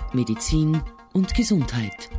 Medizin und Gesundheit.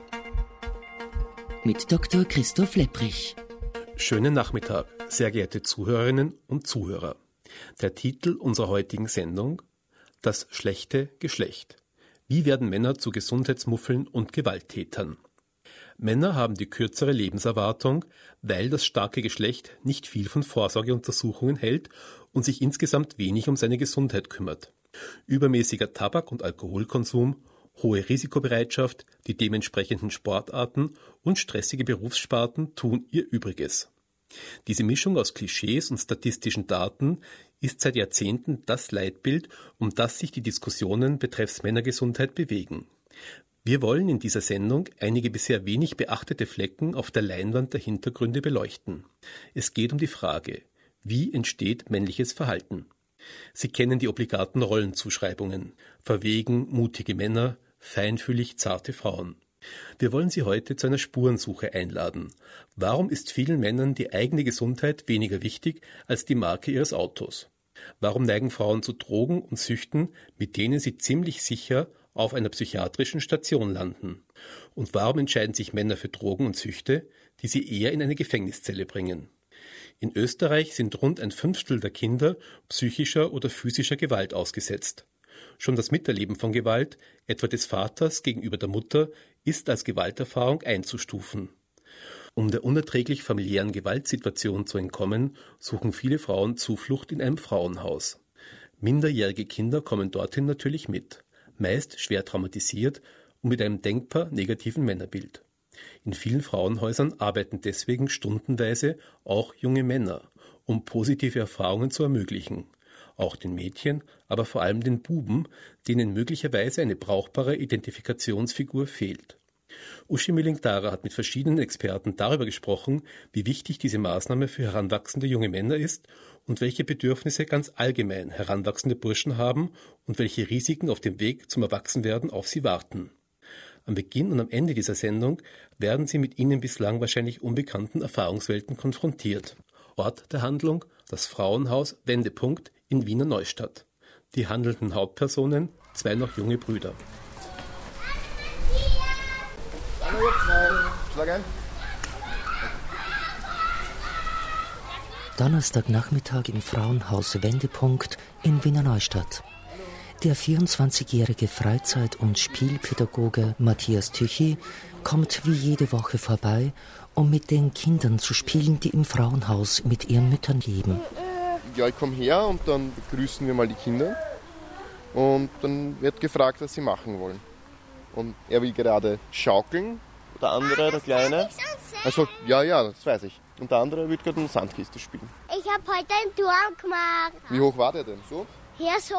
Mit Dr. Christoph Lepprich. Schönen Nachmittag, sehr geehrte Zuhörerinnen und Zuhörer. Der Titel unserer heutigen Sendung: Das schlechte Geschlecht. Wie werden Männer zu Gesundheitsmuffeln und Gewalttätern? Männer haben die kürzere Lebenserwartung, weil das starke Geschlecht nicht viel von Vorsorgeuntersuchungen hält und sich insgesamt wenig um seine Gesundheit kümmert. Übermäßiger Tabak- und Alkoholkonsum, hohe Risikobereitschaft, die dementsprechenden Sportarten und stressige Berufssparten tun ihr Übriges. Diese Mischung aus Klischees und statistischen Daten ist seit Jahrzehnten das Leitbild, um das sich die Diskussionen betreffs Männergesundheit bewegen. Wir wollen in dieser Sendung einige bisher wenig beachtete Flecken auf der Leinwand der Hintergründe beleuchten. Es geht um die Frage: Wie entsteht männliches Verhalten? Sie kennen die obligaten Rollenzuschreibungen: verwegen, mutige Männer, feinfühlig, zarte Frauen. Wir wollen Sie heute zu einer Spurensuche einladen. Warum ist vielen Männern die eigene Gesundheit weniger wichtig als die Marke ihres Autos? Warum neigen Frauen zu Drogen und Süchten, mit denen sie ziemlich sicher auf einer psychiatrischen Station landen? Und warum entscheiden sich Männer für Drogen und Süchte, die sie eher in eine Gefängniszelle bringen? In Österreich sind rund 1/5 der Kinder psychischer oder physischer Gewalt ausgesetzt. Schon das Miterleben von Gewalt, etwa des Vaters gegenüber der Mutter, ist als Gewalterfahrung einzustufen. Um der unerträglich familiären Gewaltsituation zu entkommen, suchen viele Frauen Zuflucht in einem Frauenhaus. Minderjährige Kinder kommen dorthin natürlich mit, meist schwer traumatisiert und mit einem denkbar negativen Männerbild. In vielen Frauenhäusern arbeiten deswegen stundenweise auch junge Männer, um positive Erfahrungen zu ermöglichen. Auch den Mädchen, aber vor allem den Buben, denen möglicherweise eine brauchbare Identifikationsfigur fehlt. Uschi Mühling-Tharer hat mit verschiedenen Experten darüber gesprochen, wie wichtig diese Maßnahme für heranwachsende junge Männer ist und welche Bedürfnisse ganz allgemein heranwachsende Burschen haben und welche Risiken auf dem Weg zum Erwachsenwerden auf sie warten. Am Beginn und am Ende dieser Sendung werden Sie mit Ihnen bislang wahrscheinlich unbekannten Erfahrungswelten konfrontiert. Ort der Handlung: das Frauenhaus Wendepunkt in Wiener Neustadt. Die handelnden Hauptpersonen: 2 noch junge Brüder. Donnerstagnachmittag im Frauenhaus Wendepunkt in Wiener Neustadt. Der 24-jährige Freizeit- und Spielpädagoge Matthias Tüchi kommt wie jede Woche vorbei, um mit den Kindern zu spielen, die im Frauenhaus mit ihren Müttern leben. Ja, ich komme her und dann begrüßen wir mal die Kinder und dann wird gefragt, was sie machen wollen. Und er will gerade schaukeln, der andere, der Kleine. Also, ja, das weiß ich. Und der andere will gerade eine Sandkiste spielen. Ich habe heute ein Tor gemacht. Wie hoch war der denn? So? Ja, so.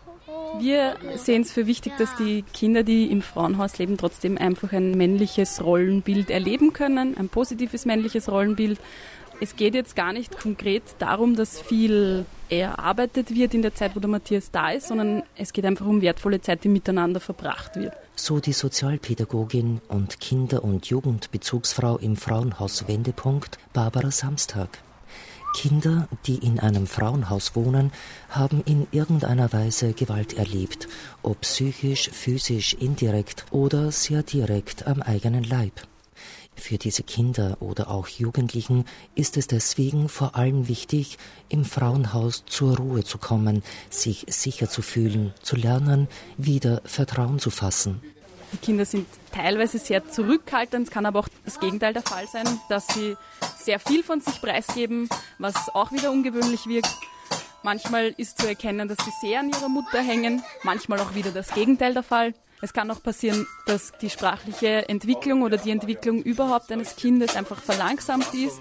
Wir sehen es für wichtig, dass die Kinder, die im Frauenhaus leben, trotzdem einfach ein männliches Rollenbild erleben können, ein positives männliches Rollenbild. Es geht jetzt gar nicht konkret darum, dass viel erarbeitet wird in der Zeit, wo der Matthias da ist, sondern es geht einfach um wertvolle Zeit, die miteinander verbracht wird. So die Sozialpädagogin und Kinder- und Jugendbezugsfrau im Frauenhaus Wendepunkt, Barbara Samstag. Kinder, die in einem Frauenhaus wohnen, haben in irgendeiner Weise Gewalt erlebt, ob psychisch, physisch, indirekt oder sehr direkt am eigenen Leib. Für diese Kinder oder auch Jugendlichen ist es deswegen vor allem wichtig, im Frauenhaus zur Ruhe zu kommen, sich sicher zu fühlen, zu lernen, wieder Vertrauen zu fassen. Die Kinder sind teilweise sehr zurückhaltend, es kann aber auch das Gegenteil der Fall sein, dass sie sehr viel von sich preisgeben, was auch wieder ungewöhnlich wirkt. Manchmal ist zu erkennen, dass sie sehr an ihrer Mutter hängen, manchmal auch wieder das Gegenteil der Fall. Es kann auch passieren, dass die sprachliche Entwicklung oder die Entwicklung überhaupt eines Kindes einfach verlangsamt ist.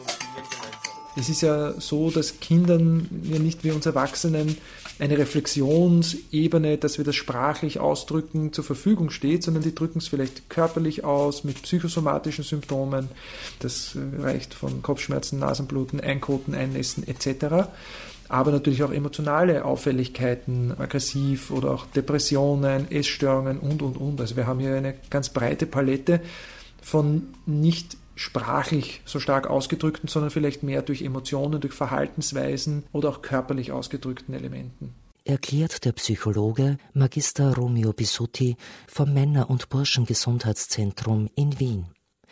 Es ist ja so, dass Kindern ja nicht wie uns Erwachsenen eine Reflexionsebene, dass wir das sprachlich ausdrücken, zur Verfügung steht, sondern die drücken es vielleicht körperlich aus mit psychosomatischen Symptomen. Das reicht von Kopfschmerzen, Nasenbluten, Einkoten, Einnässen etc. Aber natürlich auch emotionale Auffälligkeiten, aggressiv oder auch Depressionen, Essstörungen und. Also wir haben hier eine ganz breite Palette von nicht sprachlich so stark ausgedrückten, sondern vielleicht mehr durch Emotionen, durch Verhaltensweisen oder auch körperlich ausgedrückten Elementen. erklärt der Psychologe Magister Romeo Bisutti vom Männer- und Burschengesundheitszentrum in Wien.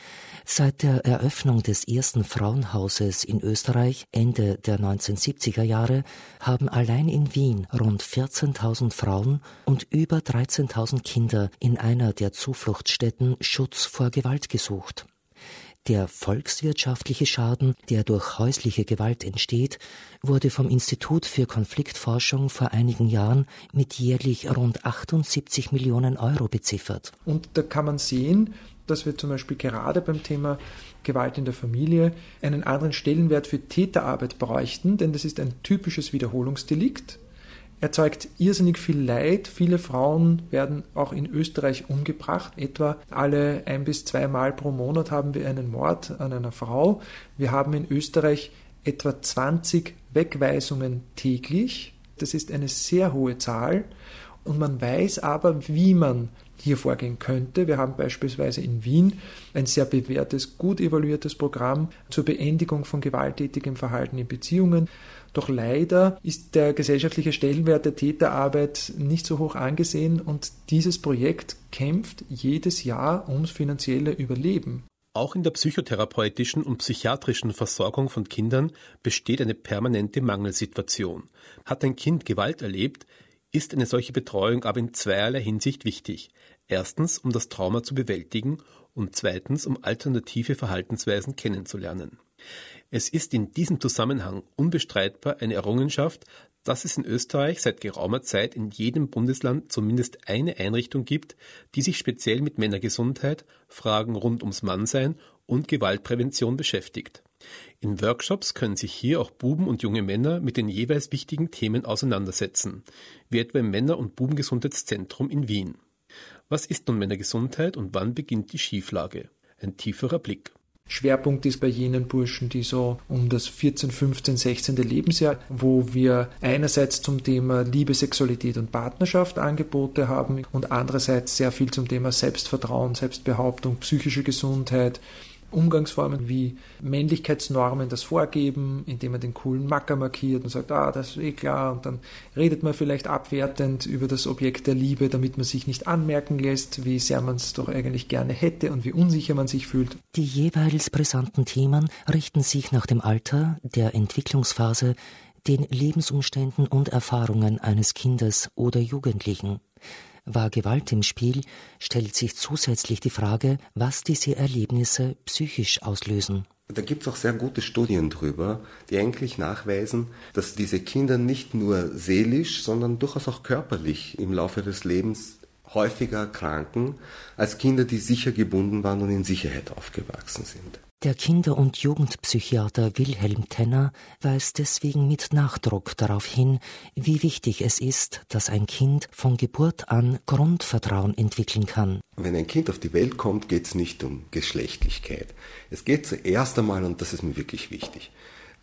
Seit der Eröffnung des ersten Frauenhauses in Österreich Ende der 1970er Jahre haben allein in Wien rund 14.000 Frauen und über 13.000 Kinder in einer der Zufluchtsstätten Schutz vor Gewalt gesucht. Der volkswirtschaftliche Schaden, der durch häusliche Gewalt entsteht, wurde vom Institut für Konfliktforschung vor einigen Jahren mit jährlich rund 78 Millionen Euro beziffert. Und da kann man sehen, dass wir zum Beispiel gerade beim Thema Gewalt in der Familie einen anderen Stellenwert für Täterarbeit bräuchten, denn das ist ein typisches Wiederholungsdelikt. Erzeugt irrsinnig viel Leid. Viele Frauen werden auch in Österreich umgebracht. Etwa alle 1 bis 2 Mal pro Monat haben wir einen Mord an einer Frau. Wir haben in Österreich etwa 20 Wegweisungen täglich. Das ist eine sehr hohe Zahl. Und man weiß aber, wie man hier vorgehen könnte. Wir haben beispielsweise in Wien ein sehr bewährtes, gut evaluiertes Programm zur Beendigung von gewalttätigem Verhalten in Beziehungen. Doch leider ist der gesellschaftliche Stellenwert der Täterarbeit nicht so hoch angesehen und dieses Projekt kämpft jedes Jahr ums finanzielle Überleben. Auch in der psychotherapeutischen und psychiatrischen Versorgung von Kindern besteht eine permanente Mangelsituation. Hat ein Kind Gewalt erlebt, ist eine solche Betreuung aber in zweierlei Hinsicht wichtig. Erstens, um das Trauma zu bewältigen und zweitens, um alternative Verhaltensweisen kennenzulernen. Es ist in diesem Zusammenhang unbestreitbar eine Errungenschaft, dass es in Österreich seit geraumer Zeit in jedem Bundesland zumindest eine Einrichtung gibt, die sich speziell mit Männergesundheit, Fragen rund ums Mannsein und Gewaltprävention beschäftigt. In Workshops können sich hier auch Buben und junge Männer mit den jeweils wichtigen Themen auseinandersetzen, wie etwa im Männer- und Bubengesundheitszentrum in Wien. Was ist nun Männergesundheit und wann beginnt die Schieflage? Ein tieferer Blick. Schwerpunkt ist bei jenen Burschen, die so um das 14., 15., 16. Lebensjahr, wo wir einerseits zum Thema Liebe, Sexualität und Partnerschaft Angebote haben und andererseits sehr viel zum Thema Selbstvertrauen, Selbstbehauptung, psychische Gesundheit, Umgangsformen wie Männlichkeitsnormen das vorgeben, indem man den coolen Macker markiert und sagt, das ist eh klar, und dann redet man vielleicht abwertend über das Objekt der Liebe, damit man sich nicht anmerken lässt, wie sehr man es doch eigentlich gerne hätte und wie unsicher man sich fühlt. Die jeweils brisanten Themen richten sich nach dem Alter, der Entwicklungsphase, den Lebensumständen und Erfahrungen eines Kindes oder Jugendlichen. War Gewalt im Spiel, stellt sich zusätzlich die Frage, was diese Erlebnisse psychisch auslösen. Da gibt es auch sehr gute Studien drüber, die eigentlich nachweisen, dass diese Kinder nicht nur seelisch, sondern durchaus auch körperlich im Laufe des Lebens häufiger erkranken als Kinder, die sicher gebunden waren und in Sicherheit aufgewachsen sind. Der Kinder- und Jugendpsychiater Wilhelm Tenner weist deswegen mit Nachdruck darauf hin, wie wichtig es ist, dass ein Kind von Geburt an Grundvertrauen entwickeln kann. Wenn ein Kind auf die Welt kommt, geht es nicht um Geschlechtlichkeit. Es geht zuerst einmal, und das ist mir wirklich wichtig,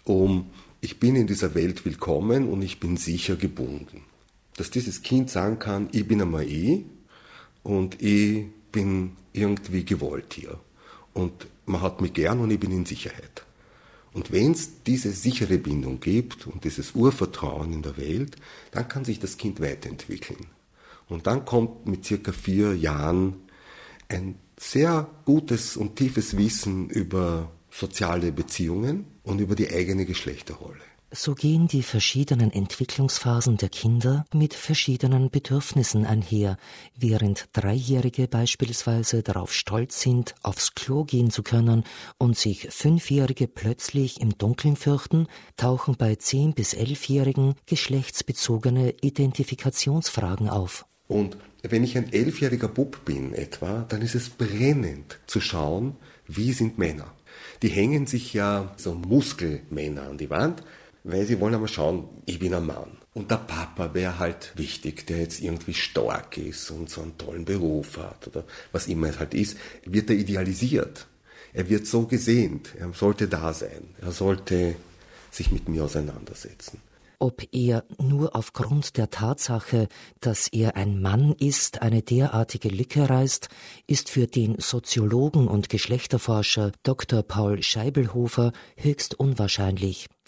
ich bin in dieser Welt willkommen und ich bin sicher gebunden. Dass dieses Kind sagen kann, ich bin einmal ich und ich bin irgendwie gewollt hier. Und man hat mich gern und ich bin in Sicherheit. Und wenn es diese sichere Bindung gibt und dieses Urvertrauen in der Welt, dann kann sich das Kind weiterentwickeln. Und dann kommt mit circa 4 Jahren ein sehr gutes und tiefes Wissen über soziale Beziehungen und über die eigene Geschlechterrolle. So gehen die verschiedenen Entwicklungsphasen der Kinder mit verschiedenen Bedürfnissen einher. Während 3-Jährige beispielsweise darauf stolz sind, aufs Klo gehen zu können und sich 5-Jährige plötzlich im Dunkeln fürchten, tauchen bei 10- bis 11-Jährigen geschlechtsbezogene Identifikationsfragen auf. Und wenn ich ein 11-jähriger Bub bin etwa, dann ist es brennend zu schauen, wie sind Männer. Die hängen sich ja so Muskelmänner an die Wand, weil sie wollen einmal schauen, ich bin ein Mann. Und der Papa wäre halt wichtig, der jetzt irgendwie stark ist und so einen tollen Beruf hat oder was immer es halt ist, wird er idealisiert. Er wird so gesehnt, er sollte da sein, er sollte sich mit mir auseinandersetzen. Ob er nur aufgrund der Tatsache, dass er ein Mann ist, eine derartige Lücke reißt, ist für den Soziologen und Geschlechterforscher Dr. Paul Scheibelhofer höchst unwahrscheinlich.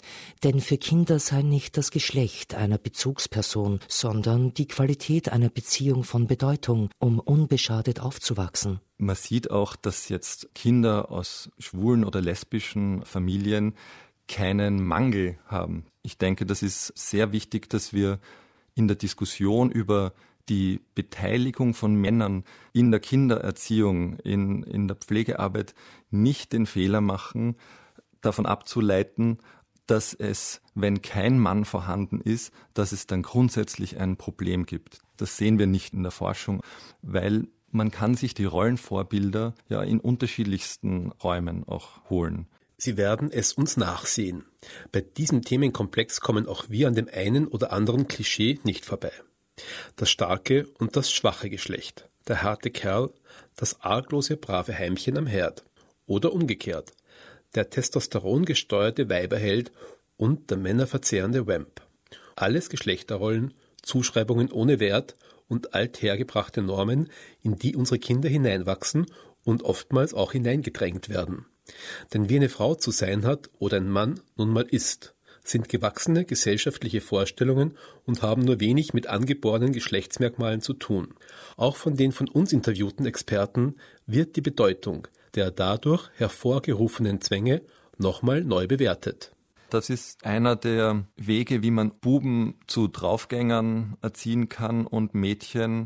Denn für Kinder sei nicht das Geschlecht einer Bezugsperson, sondern die Qualität einer Beziehung von Bedeutung, um unbeschadet aufzuwachsen. Man sieht auch, dass jetzt Kinder aus schwulen oder lesbischen Familien keinen Mangel haben. Ich denke, das ist sehr wichtig, dass wir in der Diskussion über die Beteiligung von Männern in der Kindererziehung, in der Pflegearbeit nicht den Fehler machen, davon abzuleiten, dass es, wenn kein Mann vorhanden ist, dass es dann grundsätzlich ein Problem gibt. Das sehen wir nicht in der Forschung, weil man kann sich die Rollenvorbilder ja in unterschiedlichsten Räumen auch holen. Sie werden es uns nachsehen. Bei diesem Themenkomplex kommen auch wir an dem einen oder anderen Klischee nicht vorbei. Das starke und das schwache Geschlecht, der harte Kerl, das arglose, brave Heimchen am Herd. Oder umgekehrt, der testosterongesteuerte Weiberheld und der männerverzehrende Vamp. Alles Geschlechterrollen, Zuschreibungen ohne Wert und althergebrachte Normen, in die unsere Kinder hineinwachsen und oftmals auch hineingedrängt werden. Denn wie eine Frau zu sein hat oder ein Mann nun mal ist, sind gewachsene gesellschaftliche Vorstellungen und haben nur wenig mit angeborenen Geschlechtsmerkmalen zu tun. Auch von den von uns interviewten Experten wird die Bedeutung der dadurch hervorgerufenen Zwänge nochmal neu bewertet. Das ist einer der Wege, wie man Buben zu Draufgängern erziehen kann und Mädchen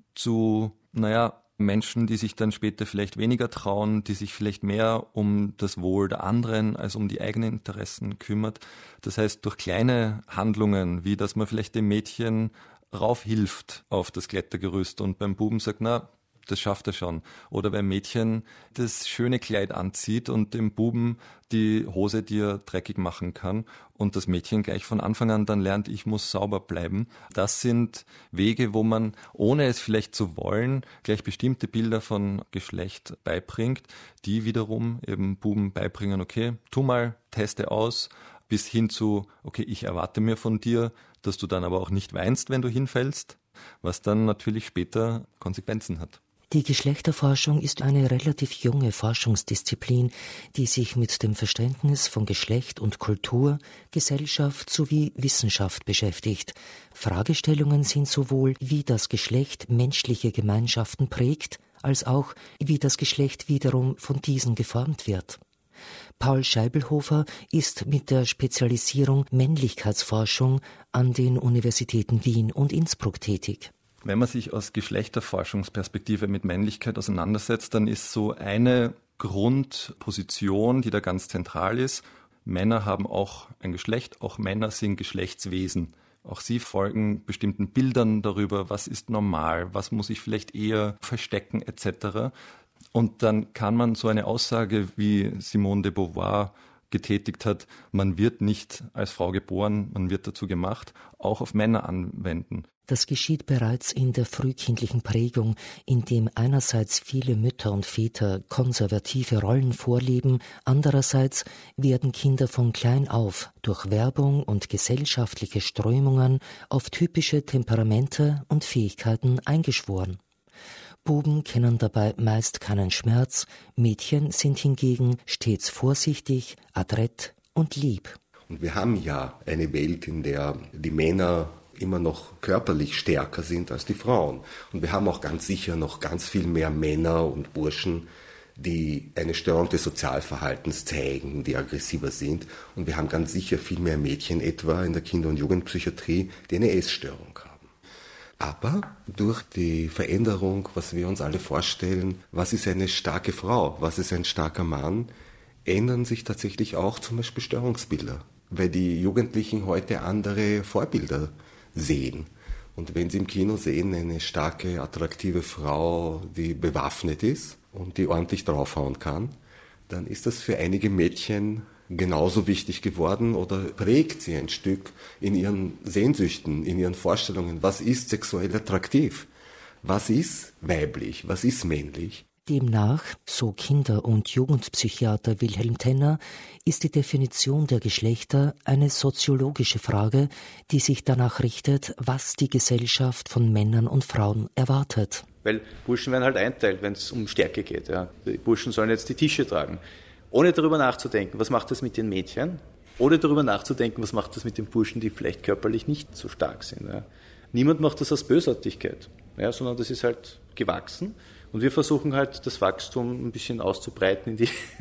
zu, Menschen, die sich dann später vielleicht weniger trauen, die sich vielleicht mehr um das Wohl der anderen als um die eigenen Interessen kümmert. Das heißt, durch kleine Handlungen, wie dass man vielleicht dem Mädchen raufhilft auf das Klettergerüst und beim Buben sagt, das schafft er schon. Oder beim Mädchen das schöne Kleid anzieht und dem Buben die Hose, die er dreckig machen kann. Und das Mädchen gleich von Anfang an dann lernt, ich muss sauber bleiben. Das sind Wege, wo man, ohne es vielleicht zu wollen, gleich bestimmte Bilder von Geschlecht beibringt, die wiederum eben Buben beibringen, okay, tu mal, teste aus, bis hin zu, okay, ich erwarte mir von dir, dass du dann aber auch nicht weinst, wenn du hinfällst, was dann natürlich später Konsequenzen hat. Die Geschlechterforschung ist eine relativ junge Forschungsdisziplin, die sich mit dem Verständnis von Geschlecht und Kultur, Gesellschaft sowie Wissenschaft beschäftigt. Fragestellungen sind sowohl, wie das Geschlecht menschliche Gemeinschaften prägt, als auch, wie das Geschlecht wiederum von diesen geformt wird. Paul Scheibelhofer ist mit der Spezialisierung Männlichkeitsforschung an den Universitäten Wien und Innsbruck tätig. Wenn man sich aus Geschlechterforschungsperspektive mit Männlichkeit auseinandersetzt, dann ist so eine Grundposition, die da ganz zentral ist. Männer haben auch ein Geschlecht, auch Männer sind Geschlechtswesen. Auch sie folgen bestimmten Bildern darüber, was ist normal, was muss ich vielleicht eher verstecken etc. Und dann kann man so eine Aussage, wie Simone de Beauvoir getätigt hat, man wird nicht als Frau geboren, man wird dazu gemacht, auch auf Männer anwenden. Das geschieht bereits in der frühkindlichen Prägung, indem einerseits viele Mütter und Väter konservative Rollen vorleben, andererseits werden Kinder von klein auf durch Werbung und gesellschaftliche Strömungen auf typische Temperamente und Fähigkeiten eingeschworen. Buben kennen dabei meist keinen Schmerz, Mädchen sind hingegen stets vorsichtig, adrett und lieb. Und wir haben ja eine Welt, in der die Männer immer noch körperlich stärker sind als die Frauen. Und wir haben auch ganz sicher noch ganz viel mehr Männer und Burschen, die eine Störung des Sozialverhaltens zeigen, die aggressiver sind. Und wir haben ganz sicher viel mehr Mädchen etwa in der Kinder- und Jugendpsychiatrie, die eine Essstörung haben. Aber durch die Veränderung, was wir uns alle vorstellen, was ist eine starke Frau, was ist ein starker Mann, ändern sich tatsächlich auch zum Beispiel Störungsbilder, weil die Jugendlichen heute andere Vorbilder sehen. Und wenn sie im Kino sehen, eine starke, attraktive Frau, die bewaffnet ist und die ordentlich draufhauen kann, dann ist das für einige Mädchen genauso wichtig geworden oder prägt sie ein Stück in ihren Sehnsüchten, in ihren Vorstellungen. Was ist sexuell attraktiv? Was ist weiblich? Was ist männlich? Demnach, so Kinder- und Jugendpsychiater Wilhelm Tenner, ist die Definition der Geschlechter eine soziologische Frage, die sich danach richtet, was die Gesellschaft von Männern und Frauen erwartet. Weil Burschen werden halt einteilt, wenn es um Stärke geht. Ja. Die Burschen sollen jetzt die Tische tragen. Ohne darüber nachzudenken, was macht das mit den Mädchen? ohne darüber nachzudenken, was macht das mit den Burschen, die vielleicht körperlich nicht so stark sind. Ja. Niemand macht das aus Bösartigkeit, ja, sondern das ist halt gewachsen. Und wir versuchen halt, das Wachstum ein bisschen auszubreiten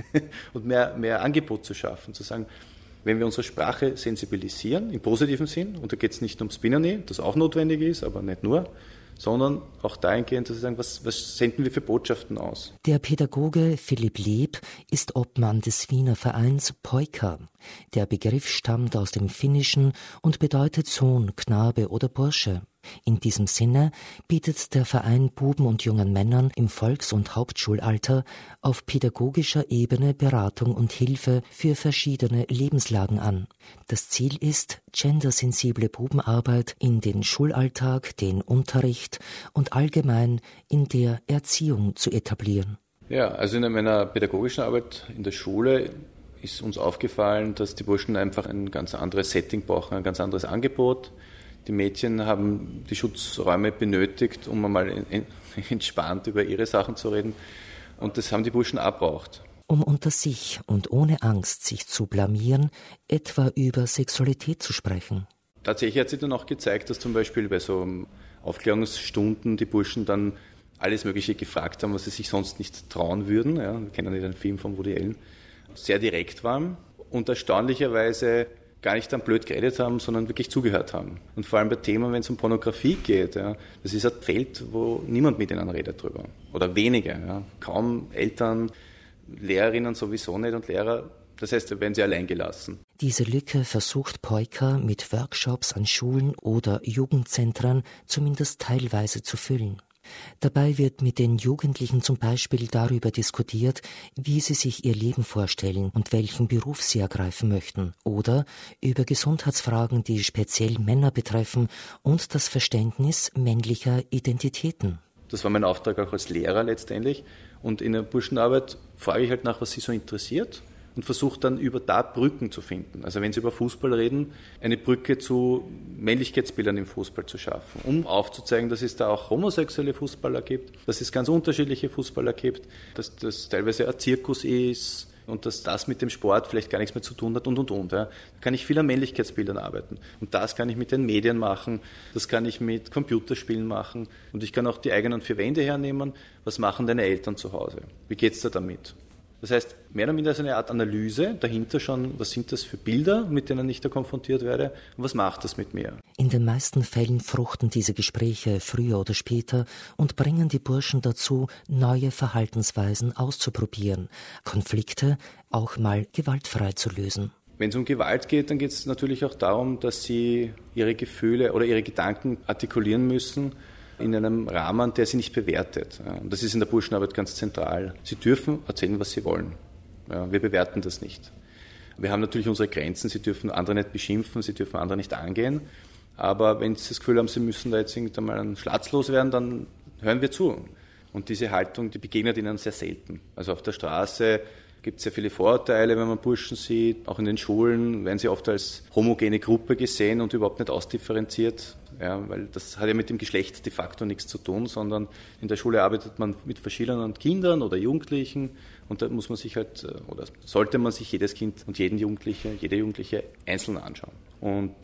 und mehr Angebot zu schaffen, zu sagen, wenn wir unsere Sprache sensibilisieren, im positiven Sinn, und da geht es nicht ums Binane, das auch notwendig ist, aber nicht nur, sondern auch dahingehend, dass wir sagen, was senden wir für Botschaften aus. Der Pädagoge Philipp Leb ist Obmann des Wiener Vereins Poika. Der Begriff stammt aus dem Finnischen und bedeutet Sohn, Knabe oder Bursche. In diesem Sinne bietet der Verein Buben und jungen Männern im Volks- und Hauptschulalter auf pädagogischer Ebene Beratung und Hilfe für verschiedene Lebenslagen an. Das Ziel ist, gendersensible Bubenarbeit in den Schulalltag, den Unterricht und allgemein in der Erziehung zu etablieren. Ja, also in meiner pädagogischen Arbeit in der Schule ist uns aufgefallen, dass die Burschen einfach ein ganz anderes Setting brauchen, ein ganz anderes Angebot. Die Mädchen haben die Schutzräume benötigt, um einmal entspannt über ihre Sachen zu reden. Und das haben die Burschen auch braucht. Um unter sich und ohne Angst, sich zu blamieren, etwa über Sexualität zu sprechen. Tatsächlich hat sich dann auch gezeigt, dass zum Beispiel bei so Aufklärungsstunden die Burschen dann alles Mögliche gefragt haben, was sie sich sonst nicht trauen würden. Ja, wir kennen ja den Film von Woody Allen. Sehr direkt waren und erstaunlicherweise gar nicht dann blöd geredet haben, sondern wirklich zugehört haben. Und vor allem bei Themen, wenn es um Pornografie geht, ja, das ist ein Feld, wo niemand mit ihnen redet drüber. Oder wenige. Ja. Kaum Eltern, Lehrerinnen sowieso nicht und Lehrer. Das heißt, da werden sie allein gelassen. Diese Lücke versucht Poika mit Workshops an Schulen oder Jugendzentren zumindest teilweise zu füllen. Dabei wird mit den Jugendlichen zum Beispiel darüber diskutiert, wie sie sich ihr Leben vorstellen und welchen Beruf sie ergreifen möchten, oder über Gesundheitsfragen, die speziell Männer betreffen, und das Verständnis männlicher Identitäten. Das war mein Auftrag auch als Lehrer letztendlich. Und in der Burschenarbeit frage ich halt nach, was sie so interessiert, und versuche dann über da Brücken zu finden. Also wenn Sie über Fußball reden, eine Brücke zu Männlichkeitsbildern im Fußball zu schaffen, um aufzuzeigen, dass es da auch homosexuelle Fußballer gibt, dass es ganz unterschiedliche Fußballer gibt, dass das teilweise ein Zirkus ist und dass das mit dem Sport vielleicht gar nichts mehr zu tun hat und. Ja. Da kann ich viel an Männlichkeitsbildern arbeiten. Und das kann ich mit den Medien machen, das kann ich mit Computerspielen machen und ich kann auch die eigenen vier Wände hernehmen. Was machen deine Eltern zu Hause? Wie geht's dir damit? Das heißt, mehr oder minder so eine Art Analyse, dahinter schon, was sind das für Bilder, mit denen ich da konfrontiert werde und was macht das mit mir? In den meisten Fällen fruchten diese Gespräche früher oder später und bringen die Burschen dazu, neue Verhaltensweisen auszuprobieren, Konflikte auch mal gewaltfrei zu lösen. Wenn es um Gewalt geht, dann geht es natürlich auch darum, dass sie ihre Gefühle oder ihre Gedanken artikulieren müssen, in einem Rahmen, der sie nicht bewertet. Und das ist in der Burschenarbeit ganz zentral. Sie dürfen erzählen, was sie wollen. Wir bewerten das nicht. Wir haben natürlich unsere Grenzen. Sie dürfen andere nicht beschimpfen, sie dürfen andere nicht angehen. Aber wenn sie das Gefühl haben, sie müssen da jetzt einmal einen Schlatz loswerden, dann hören wir zu. Und diese Haltung, die begegnet ihnen sehr selten. Also auf der Straße gibt es sehr viele Vorurteile, wenn man Burschen sieht. Auch in den Schulen werden sie oft als homogene Gruppe gesehen und überhaupt nicht ausdifferenziert. Ja, weil das hat ja mit dem Geschlecht de facto nichts zu tun, sondern in der Schule arbeitet man mit verschiedenen Kindern oder Jugendlichen und da muss man sich halt, oder sollte man sich jedes Kind und jede Jugendliche einzeln anschauen. Und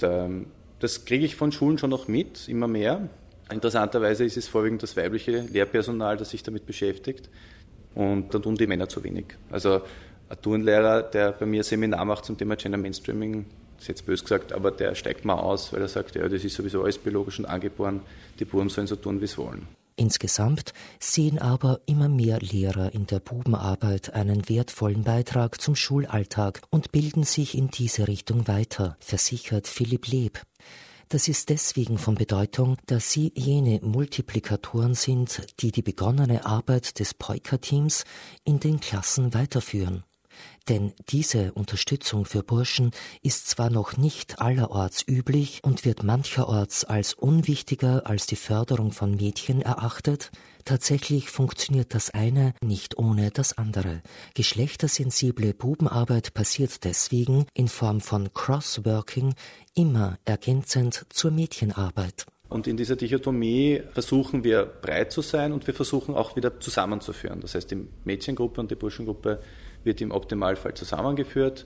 das kriege ich von Schulen schon noch mit, immer mehr. Interessanterweise ist es vorwiegend das weibliche Lehrpersonal, das sich damit beschäftigt. Und dann tun die Männer zu wenig. Also ein Turnlehrer, der bei mir ein Seminar macht zum Thema Gender Mainstreaming, das ist jetzt böse gesagt, aber der steigt mal aus, weil er sagt, ja, das ist sowieso alles biologisch und angeboren, die Buben sollen so tun, wie sie wollen. Insgesamt sehen aber immer mehr Lehrer in der Bubenarbeit einen wertvollen Beitrag zum Schulalltag und bilden sich in diese Richtung weiter, versichert Philipp Leb. Das ist deswegen von Bedeutung, dass sie jene Multiplikatoren sind, die die begonnene Arbeit des Poika-Teams in den Klassen weiterführen. Denn diese Unterstützung für Burschen ist zwar noch nicht allerorts üblich und wird mancherorts als unwichtiger als die Förderung von Mädchen erachtet, tatsächlich funktioniert das eine nicht ohne das andere. Geschlechtersensible Bubenarbeit passiert deswegen in Form von Crossworking immer ergänzend zur Mädchenarbeit. Und in dieser Dichotomie versuchen wir breit zu sein und wir versuchen auch wieder zusammenzuführen. Das heißt, die Mädchengruppe und die Burschengruppe wird im Optimalfall zusammengeführt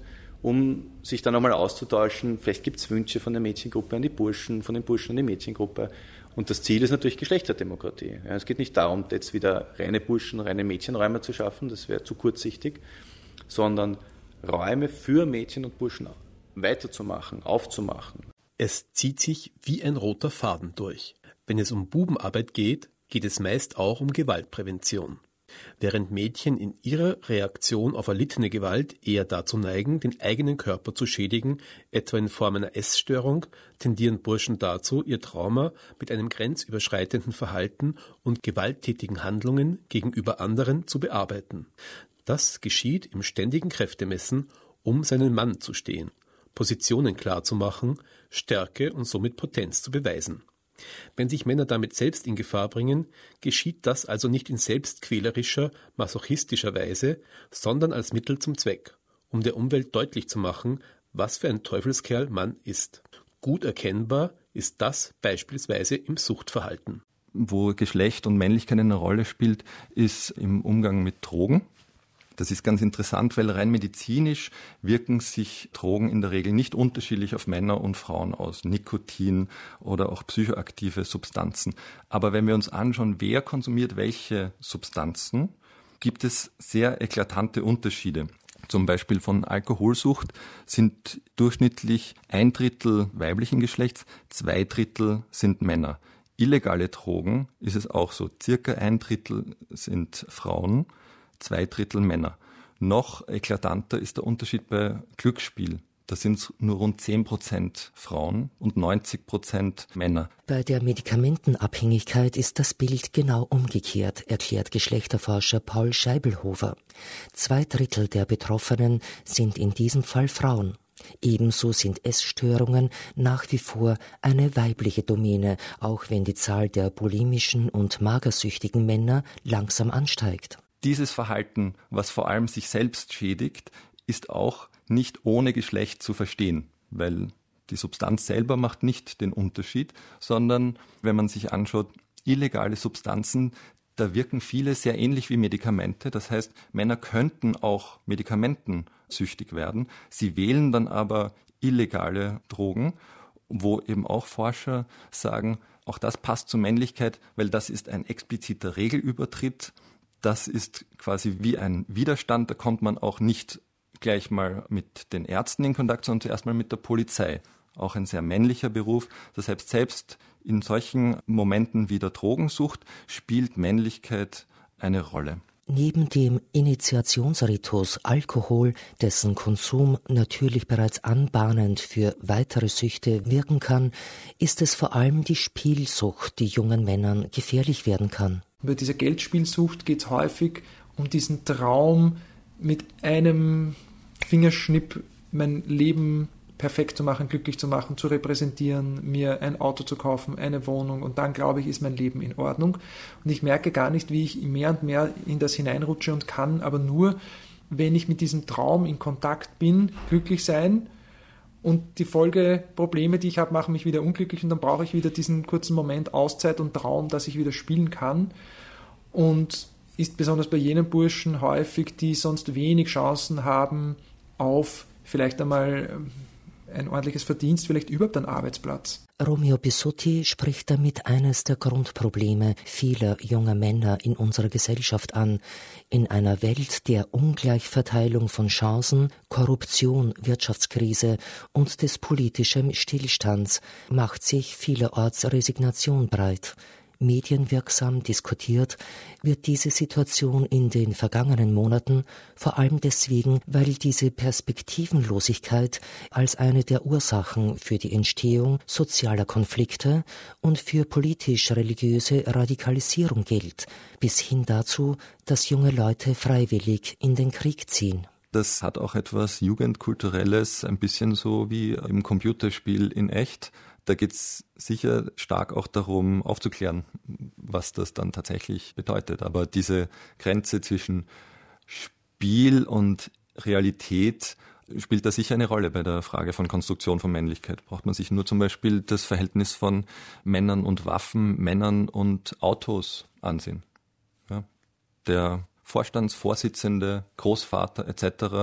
um sich dann nochmal auszutauschen. Vielleicht gibt es Wünsche von der Mädchengruppe an die Burschen, von den Burschen an die Mädchengruppe. Und das Ziel ist natürlich Geschlechterdemokratie. Ja, es geht nicht darum, jetzt wieder reine Burschen, reine Mädchenräume zu schaffen, das wäre zu kurzsichtig, sondern Räume für Mädchen und Burschen weiterzumachen, aufzumachen. Es zieht sich wie ein roter Faden durch. Wenn es um Bubenarbeit geht, geht es meist auch um Gewaltprävention. Während Mädchen in ihrer Reaktion auf erlittene Gewalt eher dazu neigen, den eigenen Körper zu schädigen, etwa in Form einer Essstörung, tendieren Burschen dazu, ihr Trauma mit einem grenzüberschreitenden Verhalten und gewalttätigen Handlungen gegenüber anderen zu bearbeiten. Das geschieht im ständigen Kräftemessen, um seinen Mann zu stehen, Positionen klarzumachen, Stärke und somit Potenz zu beweisen. Wenn sich Männer damit selbst in Gefahr bringen, geschieht das also nicht in selbstquälerischer, masochistischer Weise, sondern als Mittel zum Zweck, um der Umwelt deutlich zu machen, was für ein Teufelskerl man ist. Gut erkennbar ist das beispielsweise im Suchtverhalten. Wo Geschlecht und Männlichkeit eine Rolle spielt, ist im Umgang mit Drogen. Das ist ganz interessant, weil rein medizinisch wirken sich Drogen in der Regel nicht unterschiedlich auf Männer und Frauen aus. Nikotin oder auch psychoaktive Substanzen. Aber wenn wir uns anschauen, wer konsumiert welche Substanzen, gibt es sehr eklatante Unterschiede. Zum Beispiel von Alkoholsucht sind durchschnittlich 1/3 weiblichen Geschlechts, 2/3 sind Männer. Illegale Drogen ist es auch so. Circa 1/3 sind Frauen, 2/3 Männer. Noch eklatanter ist der Unterschied bei Glücksspiel. Da sind es nur rund 10% Frauen und 90% Männer. Bei der Medikamentenabhängigkeit ist das Bild genau umgekehrt, erklärt Geschlechterforscher Paul Scheibelhofer. 2/3 der Betroffenen sind in diesem Fall Frauen. Ebenso sind Essstörungen nach wie vor eine weibliche Domäne, auch wenn die Zahl der bulimischen und magersüchtigen Männer langsam ansteigt. Dieses Verhalten, was vor allem sich selbst schädigt, ist auch nicht ohne Geschlecht zu verstehen, weil die Substanz selber macht nicht den Unterschied, sondern wenn man sich anschaut, illegale Substanzen, da wirken viele sehr ähnlich wie Medikamente. Das heißt, Männer könnten auch medikamentensüchtig werden. Sie wählen dann aber illegale Drogen, wo eben auch Forscher sagen, auch das passt zur Männlichkeit, weil das ist ein expliziter Regelübertritt. Das ist quasi wie ein Widerstand, da kommt man auch nicht gleich mal mit den Ärzten in Kontakt, sondern zuerst mal mit der Polizei. Auch ein sehr männlicher Beruf. Das heißt, selbst in solchen Momenten wie der Drogensucht spielt Männlichkeit eine Rolle. Neben dem Initiationsritus Alkohol, dessen Konsum natürlich bereits anbahnend für weitere Süchte wirken kann, ist es vor allem die Spielsucht, die jungen Männern gefährlich werden kann. Bei dieser Geldspielsucht geht es häufig um diesen Traum, mit einem Fingerschnipp mein Leben perfekt zu machen, glücklich zu machen, zu repräsentieren, mir ein Auto zu kaufen, eine Wohnung und dann, glaube ich, ist mein Leben in Ordnung. Und ich merke gar nicht, wie ich mehr und mehr in das hineinrutsche und kann aber nur, wenn ich mit diesem Traum in Kontakt bin, glücklich sein. Und die Folgeprobleme, die ich habe, machen mich wieder unglücklich und dann brauche ich wieder diesen kurzen Moment Auszeit und Traum, dass ich wieder spielen kann. Und ist besonders bei jenen Burschen häufig, die sonst wenig Chancen haben auf vielleicht einmal ein ordentliches Verdienst, vielleicht überhaupt einen Arbeitsplatz. Romeo Bissotti spricht damit eines der Grundprobleme vieler junger Männer in unserer Gesellschaft an. In einer Welt der Ungleichverteilung von Chancen, Korruption, Wirtschaftskrise und des politischen Stillstands macht sich vielerorts Resignation breit. Medienwirksam diskutiert wird diese Situation in den vergangenen Monaten, vor allem deswegen, weil diese Perspektivenlosigkeit als eine der Ursachen für die Entstehung sozialer Konflikte und für politisch-religiöse Radikalisierung gilt, bis hin dazu, dass junge Leute freiwillig in den Krieg ziehen. Das hat auch etwas Jugendkulturelles, ein bisschen so wie im Computerspiel in echt. Da geht es sicher stark auch darum, aufzuklären, was das dann tatsächlich bedeutet. Aber diese Grenze zwischen Spiel und Realität spielt da sicher eine Rolle bei der Frage von Konstruktion von Männlichkeit. Braucht man sich nur zum Beispiel das Verhältnis von Männern und Waffen, Männern und Autos ansehen. Ja. Der Vorstandsvorsitzende, Großvater etc.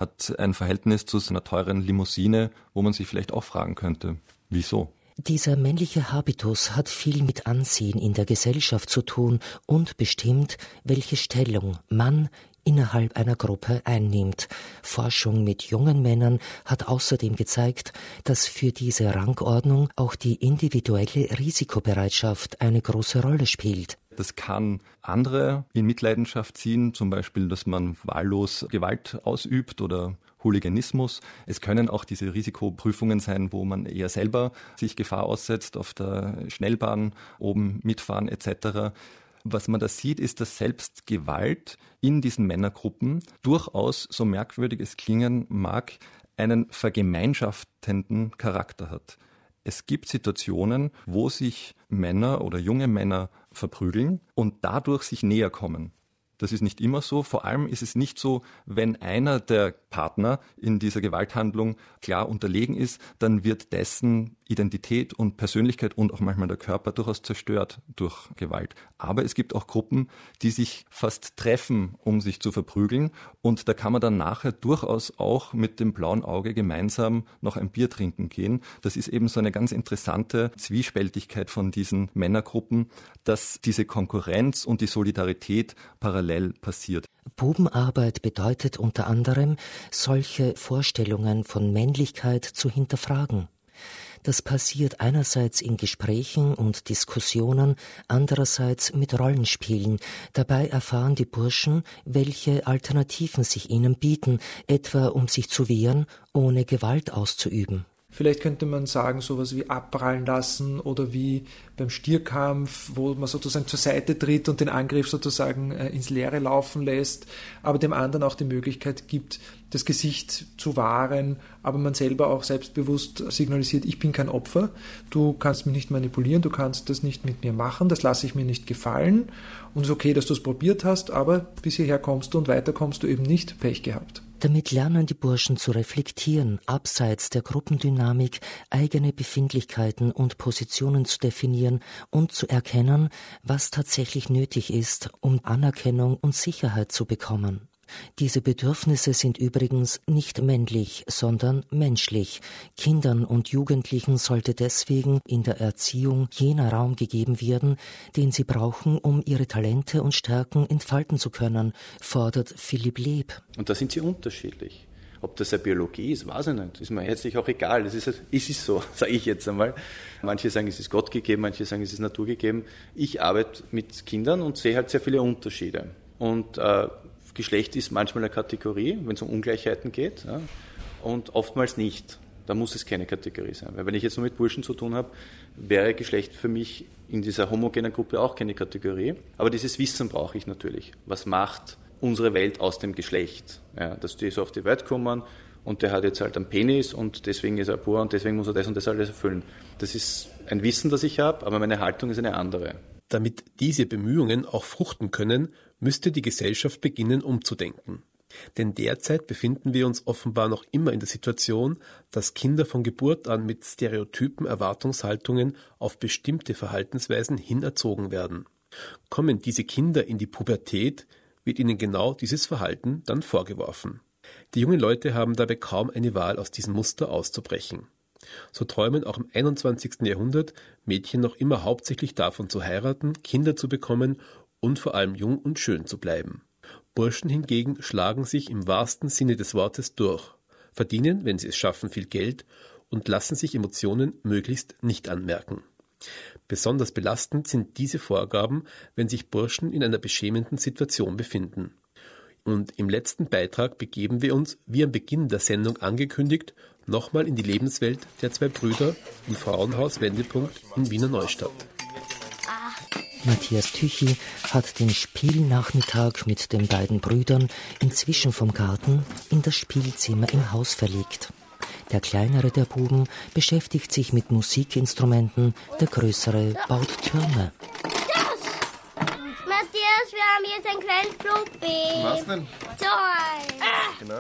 hat ein Verhältnis zu seiner teuren Limousine, wo man sich vielleicht auch fragen könnte, wieso? Dieser männliche Habitus hat viel mit Ansehen in der Gesellschaft zu tun und bestimmt, welche Stellung Mann innerhalb einer Gruppe einnimmt. Forschung mit jungen Männern hat außerdem gezeigt, dass für diese Rangordnung auch die individuelle Risikobereitschaft eine große Rolle spielt. Das kann andere in Mitleidenschaft ziehen, zum Beispiel, dass man wahllos Gewalt ausübt oder Hooliganismus. Es können auch diese Risikoprüfungen sein, wo man eher selber sich Gefahr aussetzt, auf der Schnellbahn oben mitfahren etc. Was man da sieht, ist, dass selbst Gewalt in diesen Männergruppen durchaus, so merkwürdig es klingen mag, einen vergemeinschaftenden Charakter hat. Es gibt Situationen, wo sich Männer oder junge Männer verprügeln und dadurch sich näher kommen. Das ist nicht immer so. Vor allem ist es nicht so, wenn einer der Partner in dieser Gewalthandlung klar unterlegen ist, dann wird dessen Identität und Persönlichkeit und auch manchmal der Körper durchaus zerstört durch Gewalt. Aber es gibt auch Gruppen, die sich fast treffen, um sich zu verprügeln. Und da kann man dann nachher durchaus auch mit dem blauen Auge gemeinsam noch ein Bier trinken gehen. Das ist eben so eine ganz interessante Zwiespältigkeit von diesen Männergruppen, dass diese Konkurrenz und die Solidarität parallel passiert. Bubenarbeit bedeutet unter anderem, solche Vorstellungen von Männlichkeit zu hinterfragen. Das passiert einerseits in Gesprächen und Diskussionen, andererseits mit Rollenspielen. Dabei erfahren die Burschen, welche Alternativen sich ihnen bieten, etwa um sich zu wehren, ohne Gewalt auszuüben. Vielleicht könnte man sagen, sowas wie abprallen lassen oder wie beim Stierkampf, wo man sozusagen zur Seite tritt und den Angriff sozusagen ins Leere laufen lässt, aber dem anderen auch die Möglichkeit gibt, das Gesicht zu wahren, aber man selber auch selbstbewusst signalisiert, ich bin kein Opfer, du kannst mich nicht manipulieren, du kannst das nicht mit mir machen, das lasse ich mir nicht gefallen und es ist okay, dass du es probiert hast, aber bis hierher kommst du und weiter kommst du eben nicht, Pech gehabt. Damit lernen die Burschen zu reflektieren, abseits der Gruppendynamik eigene Befindlichkeiten und Positionen zu definieren und zu erkennen, was tatsächlich nötig ist, um Anerkennung und Sicherheit zu bekommen. Diese Bedürfnisse sind übrigens nicht männlich, sondern menschlich. Kindern und Jugendlichen sollte deswegen in der Erziehung jener Raum gegeben werden, den sie brauchen, um ihre Talente und Stärken entfalten zu können, fordert Philipp Leb. Und da sind sie unterschiedlich. Ob das eine Biologie ist, weiß ich nicht. Ist mir herzlich auch egal. Es ist so, sage ich jetzt einmal. Manche sagen, es ist Gott gegeben, manche sagen, es ist Natur gegeben. Ich arbeite mit Kindern und sehe halt sehr viele Unterschiede. Und Geschlecht ist manchmal eine Kategorie, wenn es um Ungleichheiten geht, ja, und oftmals nicht. Da muss es keine Kategorie sein. Weil wenn ich jetzt nur mit Burschen zu tun habe, wäre Geschlecht für mich in dieser homogenen Gruppe auch keine Kategorie. Aber dieses Wissen brauche ich natürlich. Was macht unsere Welt aus dem Geschlecht? Ja, dass die so auf die Welt kommen und der hat jetzt halt einen Penis und deswegen ist er pur und deswegen muss er das und das alles erfüllen. Das ist ein Wissen, das ich habe, aber meine Haltung ist eine andere. Damit diese Bemühungen auch fruchten können, müsste die Gesellschaft beginnen umzudenken. Denn derzeit befinden wir uns offenbar noch immer in der Situation, dass Kinder von Geburt an mit stereotypen Erwartungshaltungen auf bestimmte Verhaltensweisen hin erzogen werden. Kommen diese Kinder in die Pubertät, wird ihnen genau dieses Verhalten dann vorgeworfen. Die jungen Leute haben dabei kaum eine Wahl, aus diesem Muster auszubrechen. So träumen auch im 21. Jahrhundert Mädchen noch immer hauptsächlich davon zu heiraten, Kinder zu bekommen und vor allem jung und schön zu bleiben. Burschen hingegen schlagen sich im wahrsten Sinne des Wortes durch, verdienen, wenn sie es schaffen, viel Geld und lassen sich Emotionen möglichst nicht anmerken. Besonders belastend sind diese Vorgaben, wenn sich Burschen in einer beschämenden Situation befinden. Und im letzten Beitrag begeben wir uns, wie am Beginn der Sendung angekündigt, nochmal in die Lebenswelt der zwei Brüder im Frauenhaus Wendepunkt in Wiener Neustadt. Matthias Tüchi hat den Spielnachmittag mit den beiden Brüdern inzwischen vom Garten in das Spielzimmer im Haus verlegt. Der kleinere der Buben beschäftigt sich mit Musikinstrumenten, der größere baut Türme. Matthias, wir haben jetzt ein kleines Blutbild. Was denn? Toll. Genau.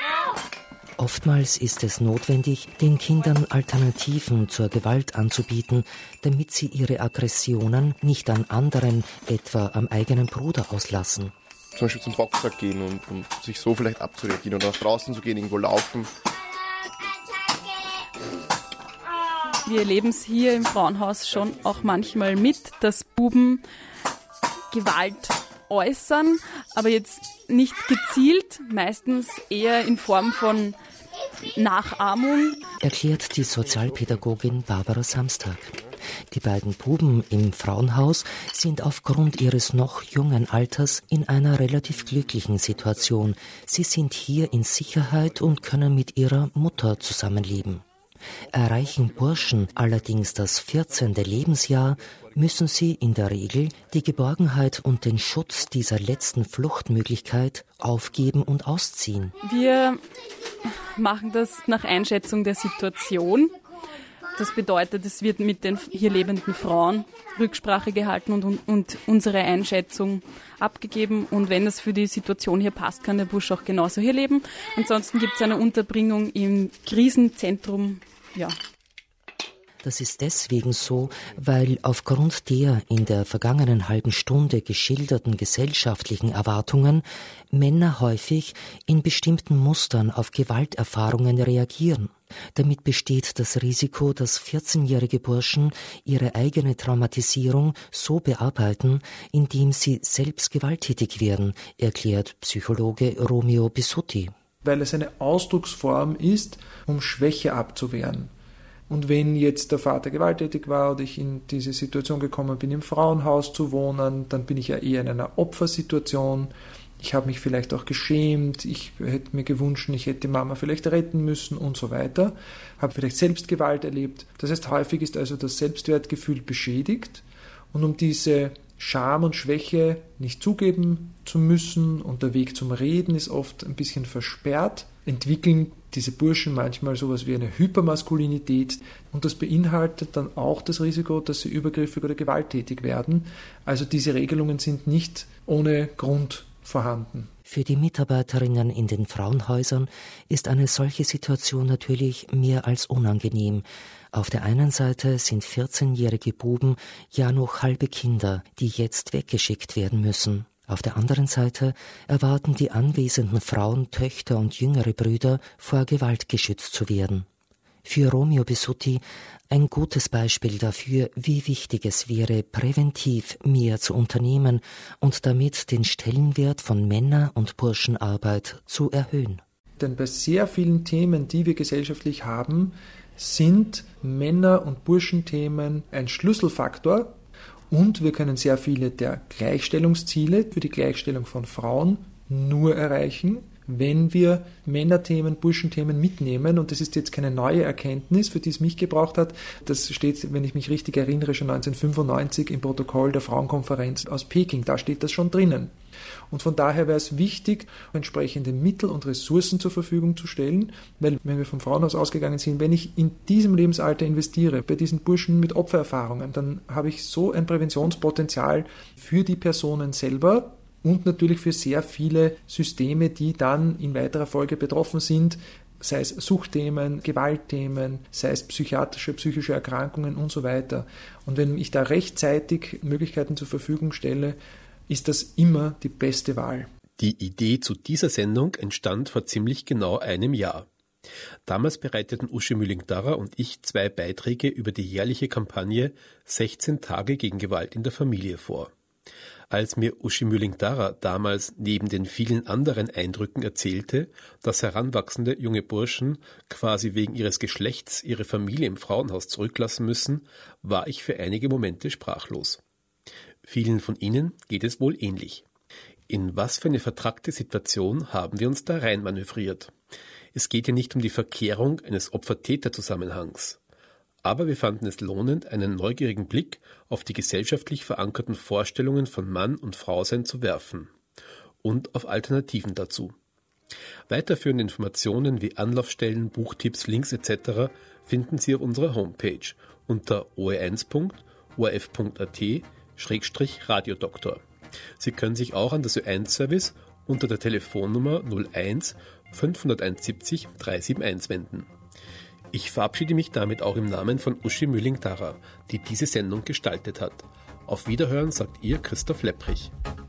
Oftmals ist es notwendig, den Kindern Alternativen zur Gewalt anzubieten, damit sie ihre Aggressionen nicht an anderen, etwa am eigenen Bruder, auslassen. zum Beispiel zum Boxsack gehen und sich so vielleicht abzureagieren oder nach draußen zu gehen, irgendwo laufen. Wir erleben es hier im Frauenhaus schon auch manchmal mit, dass Buben Gewalt äußern, aber jetzt nicht gezielt, meistens eher in Form von Nachahmung. Erklärt die Sozialpädagogin Barbara Samstag. Die beiden Buben im Frauenhaus sind aufgrund ihres noch jungen Alters in einer relativ glücklichen Situation. Sie sind hier in Sicherheit und können mit ihrer Mutter zusammenleben. Erreichen Burschen allerdings das 14. Lebensjahr, müssen sie in der Regel die Geborgenheit und den Schutz dieser letzten Fluchtmöglichkeit aufgeben und ausziehen. Wir machen das nach Einschätzung der Situation. Das bedeutet, es wird mit den hier lebenden Frauen Rücksprache gehalten und unsere Einschätzung abgegeben. Und wenn das für die Situation hier passt, kann der Bursch auch genauso hier leben. Ansonsten gibt es eine Unterbringung im Krisenzentrum. Ja. Das ist deswegen so, weil aufgrund der in der vergangenen halben Stunde geschilderten gesellschaftlichen Erwartungen Männer häufig in bestimmten Mustern auf Gewalterfahrungen reagieren. Damit besteht das Risiko, dass 14-jährige Burschen ihre eigene Traumatisierung so bearbeiten, indem sie selbst gewalttätig werden, erklärt Psychologe Romeo Bisutti. Weil es eine Ausdrucksform ist, um Schwäche abzuwehren. Und wenn jetzt der Vater gewalttätig war oder ich in diese Situation gekommen bin, im Frauenhaus zu wohnen, dann bin ich ja eher in einer Opfersituation. Ich habe mich vielleicht auch geschämt, ich hätte mir gewünscht, ich hätte die Mama vielleicht retten müssen und so weiter. Habe vielleicht selbst Gewalt erlebt. Das heißt, häufig ist also das Selbstwertgefühl beschädigt. Und um diese Scham und Schwäche nicht zugeben zu müssen und der Weg zum Reden ist oft ein bisschen versperrt, entwickeln diese Burschen manchmal sowas wie eine Hypermaskulinität und das beinhaltet dann auch das Risiko, dass sie übergriffig oder gewalttätig werden. Also diese Regelungen sind nicht ohne Grund vorhanden. Für die Mitarbeiterinnen in den Frauenhäusern ist eine solche Situation natürlich mehr als unangenehm. Auf der einen Seite sind 14-jährige Buben ja noch halbe Kinder, die jetzt weggeschickt werden müssen. Auf der anderen Seite erwarten die anwesenden Frauen, Töchter und jüngere Brüder, vor Gewalt geschützt zu werden. Für Romeo Bisutti ein gutes Beispiel dafür, wie wichtig es wäre, präventiv mehr zu unternehmen und damit den Stellenwert von Männer- und Burschenarbeit zu erhöhen. Denn bei sehr vielen Themen, die wir gesellschaftlich haben, sind Männer- und Burschenthemen ein Schlüsselfaktor. Und wir können sehr viele der Gleichstellungsziele für die Gleichstellung von Frauen nur erreichen, wenn wir Männerthemen, Burschenthemen mitnehmen. Und das ist jetzt keine neue Erkenntnis, für die es mich gebraucht hat. Das steht, wenn ich mich richtig erinnere, schon 1995 im Protokoll der Frauenkonferenz aus Peking. Da steht das schon drinnen. Und von daher wäre es wichtig, entsprechende Mittel und Ressourcen zur Verfügung zu stellen, weil wenn wir vom Frauenhaus ausgegangen sind, wenn ich in diesem Lebensalter investiere, bei diesen Burschen mit Opfererfahrungen, dann habe ich so ein Präventionspotenzial für die Personen selber und natürlich für sehr viele Systeme, die dann in weiterer Folge betroffen sind, sei es Suchtthemen, Gewaltthemen, sei es psychische Erkrankungen und so weiter. Und wenn ich da rechtzeitig Möglichkeiten zur Verfügung stelle, ist das immer die beste Wahl. Die Idee zu dieser Sendung entstand vor ziemlich genau einem Jahr. Damals bereiteten Uschi Mühling-Darra und ich 2 Beiträge über die jährliche Kampagne 16 Tage gegen Gewalt in der Familie vor. Als mir Uschi Mühling-Darra damals neben den vielen anderen Eindrücken erzählte, dass heranwachsende junge Burschen quasi wegen ihres Geschlechts ihre Familie im Frauenhaus zurücklassen müssen, war ich für einige Momente sprachlos. Vielen von Ihnen geht es wohl ähnlich. In was für eine vertrackte Situation haben wir uns da reinmanövriert? Es geht ja nicht um die Verkehrung eines Opfer-Täter-Zusammenhangs. Aber wir fanden es lohnend, einen neugierigen Blick auf die gesellschaftlich verankerten Vorstellungen von Mann und Frausein zu werfen. Und auf Alternativen dazu. Weiterführende Informationen wie Anlaufstellen, Buchtipps, Links etc. finden Sie auf unserer Homepage unter oe1.orf.at/Radiodoktor. Sie können sich auch an das Ö1-Service unter der Telefonnummer 01 571 371 wenden. Ich verabschiede mich damit auch im Namen von Uschi Mühling-Darra, die diese Sendung gestaltet hat. Auf Wiederhören sagt ihr Christoph Lepprich.